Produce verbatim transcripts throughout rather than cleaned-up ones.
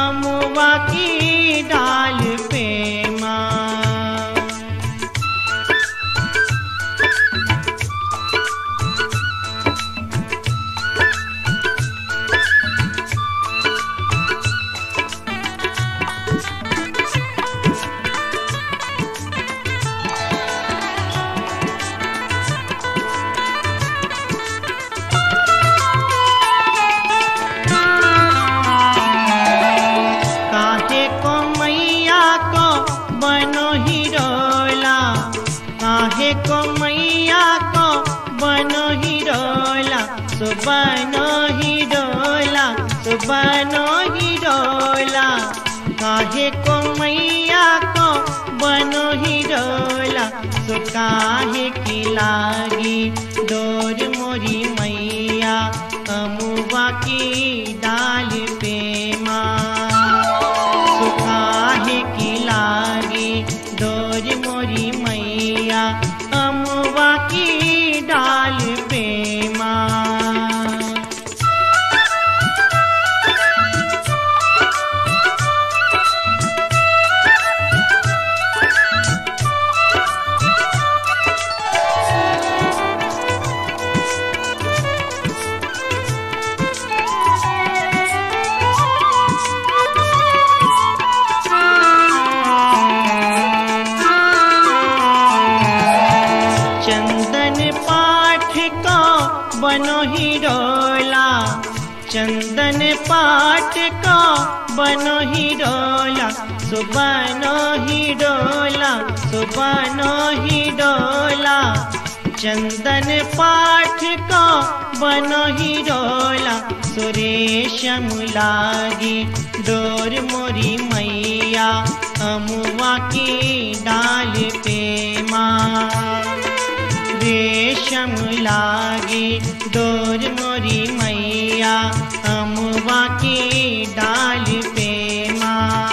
अमुआ की डाल पे माँ। काहे को मैया को बनो ही डोला, सो बनो ही डोला, सो बनो ही डोला। काहे को मैया को बनो ही डोला, सो काहे की लागी डोर मोरी मैया अमुआ की डाल पे माँ। सो काहे की लागी डोर मोरी मैया अमुआ की डाल पे माँ। बनो ही डोला, चंदन पाठ को बनो ही डोला, सो बनो ही डोला, सो बनो ही डोला। चंदन पाठ को बनो ही डोला, सो रेशम लागी डोर मोरी मैया अमुआ की डाल पे माँ। रेशम लागी डोर मोरी मैया अमुआ की डाल पे माँ।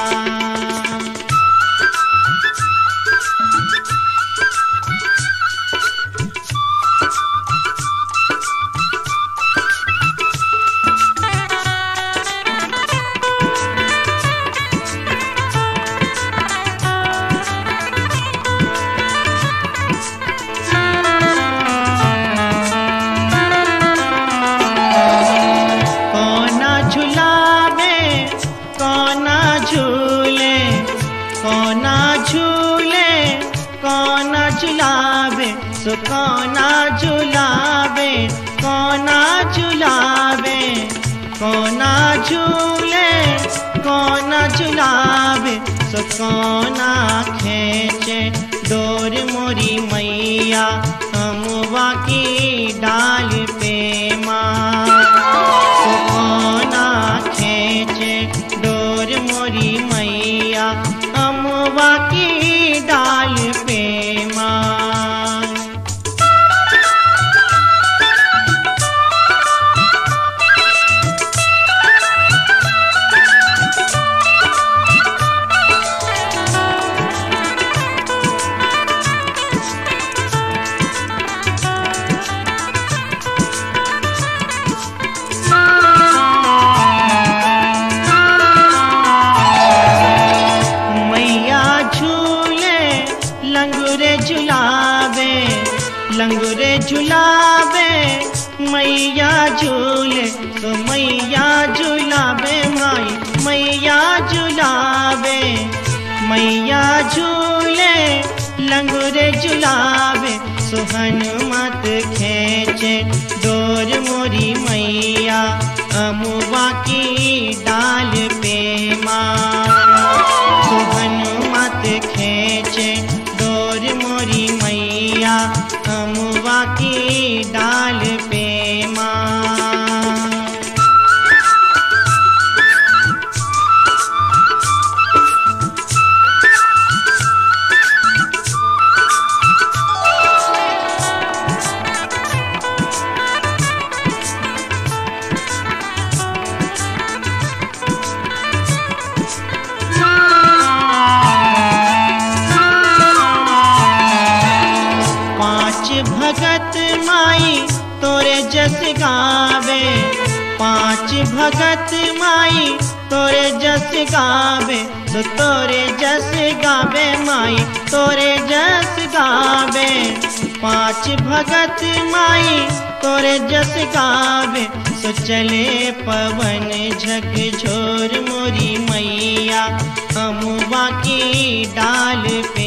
कौना झूले कौना झुलावे, सो कौना झुलावे, कौना झुलावे। कौना झूले कौना झुलावे, सो कौना खींचे डोर मोरी मैया अमुआ की डाल पे माँ। सो कौना खींचे डोर मोरी मैया अमुआ की डाल पे माँ। लंगूरे झुलावे, लंगूरे झुलावे मैया झूले, तो मैया झुलावे माई मैया झुलावे। मैया झूले लंगूरे झुलावे, सो हनुमत खींचे डोर मोरी मैया अमुआ की डाल पे माँ। सो हनुमत खींचे डोर मोरी मैया अमुआ की डाल पे माँ। भगत माई तोरे जस गावे, पांच भगत माई तोरे जस गावे तो तोरे जस गावे माई तोरे जस गावे। पांच भगत माई तोरे जस गावे सो चले पवन झकझोर मोरी मैया अमुआ की डाल पे